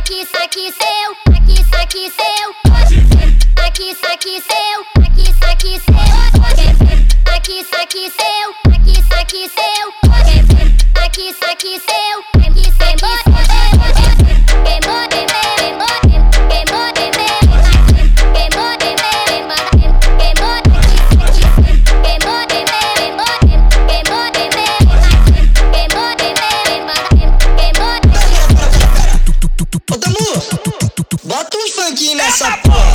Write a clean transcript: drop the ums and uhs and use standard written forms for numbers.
saque seu, saque seu. Saque seu, saque seu. Saque seu, saque seu. Saque seu. Ô Tamu, bota um funk nessa porra.